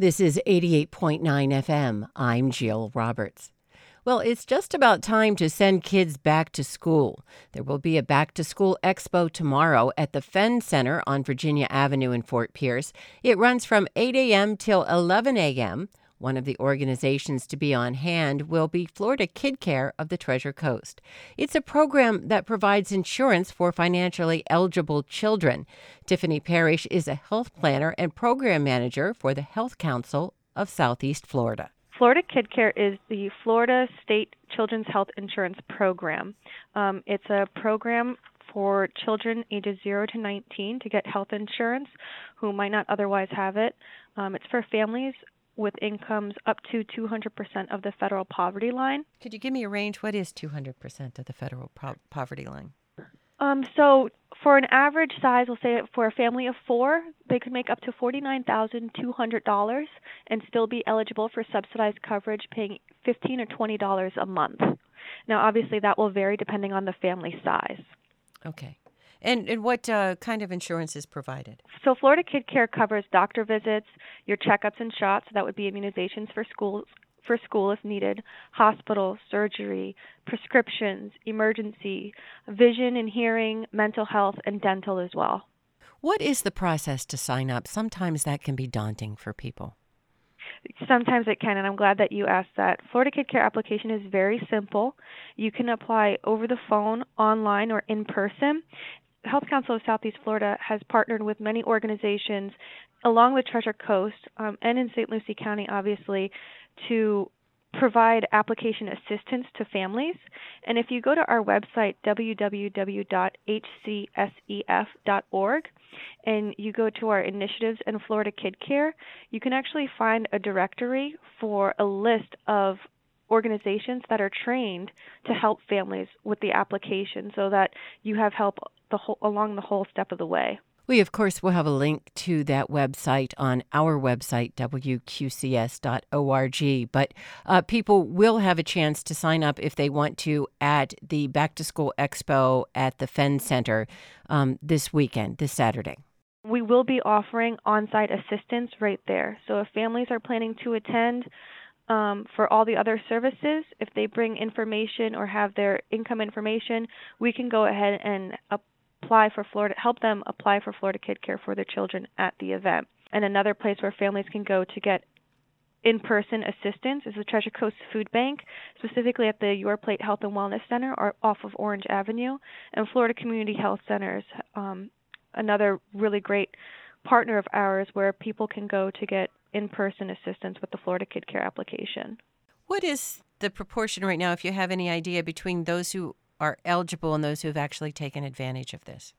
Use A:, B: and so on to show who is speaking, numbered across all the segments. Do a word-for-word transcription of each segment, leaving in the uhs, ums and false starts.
A: This is eighty-eight point nine F M. I'm Jill Roberts. Well, it's just about time to send kids back to school. There will be a back-to-school expo tomorrow at the Fenn Center on Virginia Avenue in Fort Pierce. It runs from eight a.m. till eleven a.m. One of the organizations to be on hand will be Florida Kid Care of the Treasure Coast. It's a program that provides insurance for financially eligible children. Tiffany Parrish is a health planner and program manager for the Health Council of Southeast Florida.
B: Florida Kid Care is the Florida State Children's Health Insurance Program. Um, it's a program for children ages zero to nineteen to get health insurance who might not otherwise have it. Um, it's for families with incomes up to two hundred percent of the federal poverty line.
A: Could you give me a range? What is two hundred percent of the federal po- poverty line?
B: Um, so for an average size, we'll say for a family of four, they could make up to forty-nine thousand two hundred dollars and still be eligible for subsidized coverage, paying fifteen dollars or twenty dollars a month. Now, obviously, that will vary depending on the family size.
A: Okay. And, and what uh, kind of insurance is provided?
B: So Florida Kid Care covers doctor visits, your checkups and shots, that would be immunizations for schools, for school if needed, hospital, surgery, prescriptions, emergency, vision and hearing, mental health, and dental as well.
A: What is the process to sign up? Sometimes that can be daunting for people.
B: Sometimes it can, and I'm glad that you asked that. Florida Kid Care application is very simple. You can apply over the phone, online, or in person. Health Council of Southeast Florida has partnered with many organizations along the Treasure Coast um, and in Saint Lucie County, obviously, to provide application assistance to families. And if you go to our website, w w w dot h c s e f dot org, and you go to our initiatives and Florida Kid Care, you can actually find a directory for a list of organizations that are trained to help families with the application so that you have help the whole, along the whole step of the way.
A: We, of course, will have a link to that website on our website, w q c s dot org. But uh, people will have a chance to sign up if they want to at the Back to School Expo at the Fenn Center um, this weekend, this Saturday.
B: We will be offering on-site assistance right there. So if families are planning to attend um, for all the other services, if they bring information or have their income information, we can go ahead and up apply for Florida, help them apply for Florida Kid Care for their children at the event. And another place where families can go to get in-person assistance is the Treasure Coast Food Bank, specifically at the Your Plate Health and Wellness Center or off of Orange Avenue, and Florida Community Health Centers, um, another really great partner of ours where people can go to get in-person assistance with the Florida Kid Care application.
A: What is the proportion right now, if you have any idea, between those who are eligible and those who have actually taken advantage of this?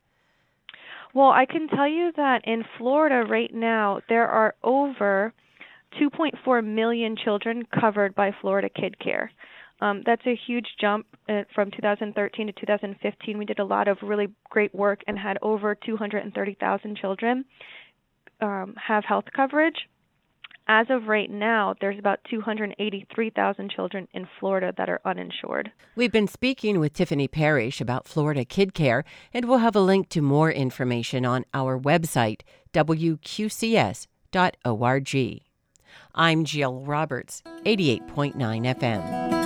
B: Well, I can tell you that in Florida right now, there are over two point four million children covered by Florida Kid Care. Um, that's a huge jump uh, from two thousand thirteen to two thousand fifteen. We did a lot of really great work and had over two hundred thirty thousand children um, have health coverage. As of right now, there's about two hundred eighty-three thousand children in Florida that are uninsured.
A: We've been speaking with Tiffany Parrish about Florida Kid Care, and we'll have a link to more information on our website, w q c s dot org. I'm Jill Roberts, eighty-eight point nine F M.